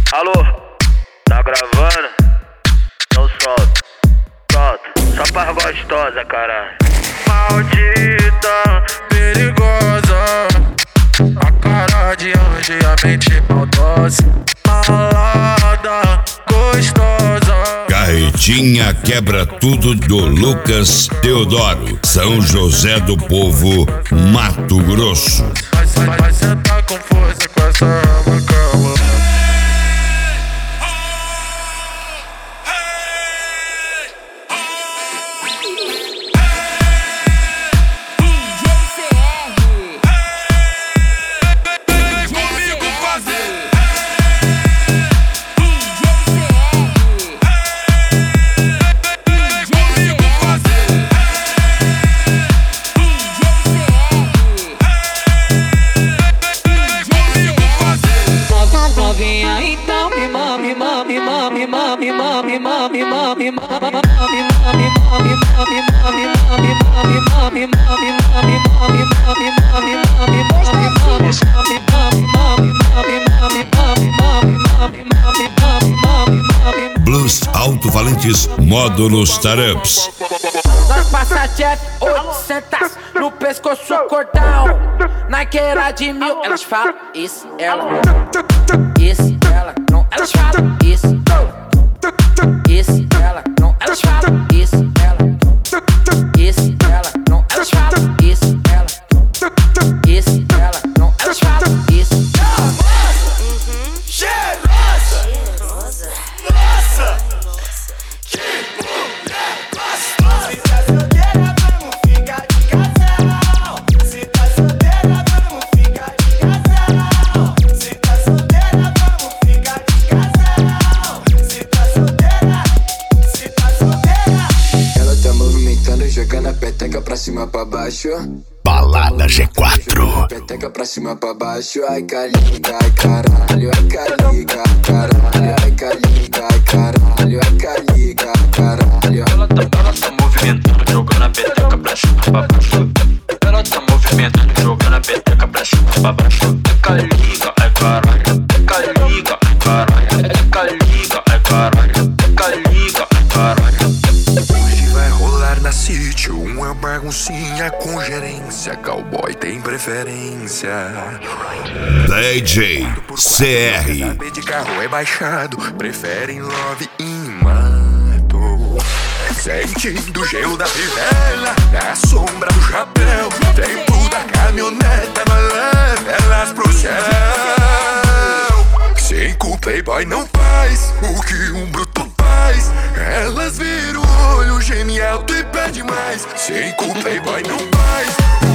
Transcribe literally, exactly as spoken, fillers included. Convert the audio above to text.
Alô, tá gravando? Então solta, solta, só pra gostosa, caralho. Maldita, perigosa, a cara de anjo e a mente maldosa. Malada, gostosa. Carretinha quebra tudo do Lucas Teodoro, São José do Povo, Mato Grosso. Vai, vai, vai sentar com força com essa alma, calma. Blues Alto-Falantes, módulos Tarups. Nós passa Jeff, oitocentos no pescoço cordão. Naquela de mil, elas falam isso, ela. Isso, ela, não, elas falam isso. Isso, ela, não, elas falam isso, ela. Isso, ela, não, elas falam isso, ela. Isso, ela, não, elas falam isso. Cheirosa, nossa, que mulher gostosa. Se tá solteira, vamos ficar de casal. Se tá solteira, vamos ficar de casal. Se tá solteira, vamos ficar de casal. Se tá solteira, se tá solteira. Ela tá movimentando, jogando a peteca pra cima, pra baixo. Balada G quatro. Peteca pra cima, pra baixo. Ai, caliga, ai, caralho. Ai, caliga, caralho. Ai, caliga, ai, caralho. Ai, caliga, caralho. Ela tá, ela tá movimentando, jogando a peteca pra cima, pra baixo. Ela tá movimentando, jogando a peteca pra cima, pra baixo. É caliga, é caralho. É caliga, é caralho. É caliga, é caralho. É caliga, é caralho. Hoje vai rolar na sítio uma baguncinha com gerência. Cowboy tem preferência. D J C R. Saber de carro é baixado, preferem love em mato. Sentindo o gelo da fivela, na sombra do chapéu. Tempo da caminhoneta, mas leva elas pro céu. Cinco playboy não faz o que um bruto faz. Elas viram o olho, geme alto e pede mais. Cinco playboy não faz